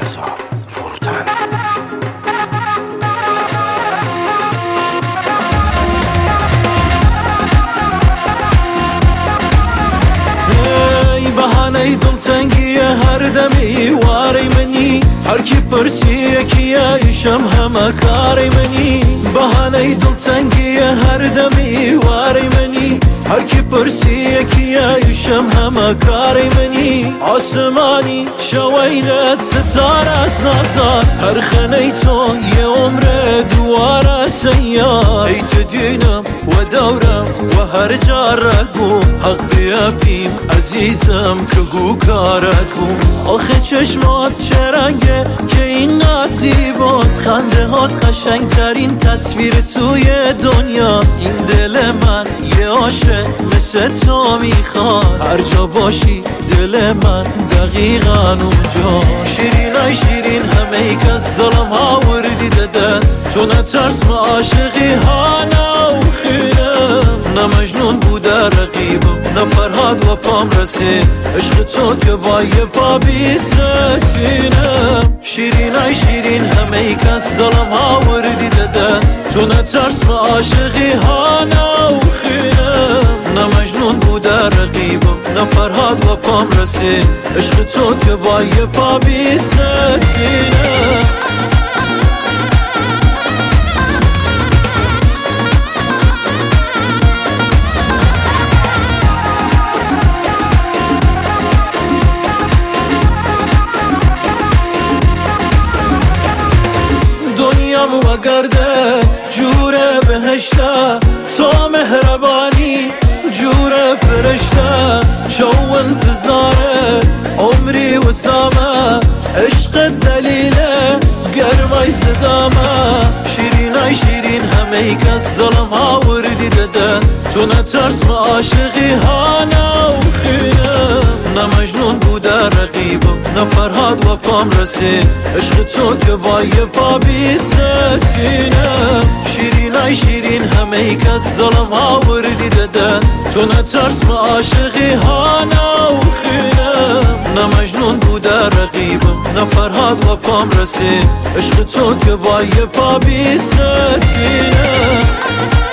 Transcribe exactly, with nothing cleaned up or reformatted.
رضا فروتن. بهانه دلتنگی هر دمی واری منی، هر کی پرسی یکی ایشم همه کاری منی. بهانه دلتنگی هر دمی واری منی، هر کی پرسی یکی ایشم همه کاری منی. آسمانی شوینت ستاره است نازار، هر خانه تو یه عمر دواره سیار. ای تو دینم و دورم و هر جارکم، حق بیابیم عزیزم که گو کارکم. آخه چشمات چه رنگه که این نات زیباست، خنده هات قشنگ ترین تصویر توی دنیاست. این دل من یه عاشق مثل تو میخواد، هر جا باشی دل من دقیقا اونجا. شیرین ای شیرین همه کس دلم ها وردی دست، تو نترس ما عاشقی ها نوخینم. نه مجنون بوده رقیبم نه فرهاد و پام رسید، عشق تو که با یه پا بیستینم. شیرین ای شیرین همه کس دلم ها وردی دست، تو نترس ما عاشقی ها نوخینم. نه مجنون بوده رقیبم نه فرهاد و پام رسید، عشق تو که با یه پا بیستینم. دنیام و گرده جور بهشته، تو مهربانی جور فرشته. شو انتظاره عمری و سامه، عشق دلیله گرمای صدامه. شیرین ای شیرین همه کس دلم ها وردی دست، تو نترس ما عاشقی ها نوخینم. نه مجنون بوده رقیبم نه فرهاد و پام رسید، عشق تو که با یه پا بیستینم. شیرین ای شیرین همه کس دلم ها وردی دست، تو نترس ما عاشقی ها نوخینم. نه مجنون بوده رقیبم نه فرهاد و پام رسید، عشق تو که با یه پا بیستینم.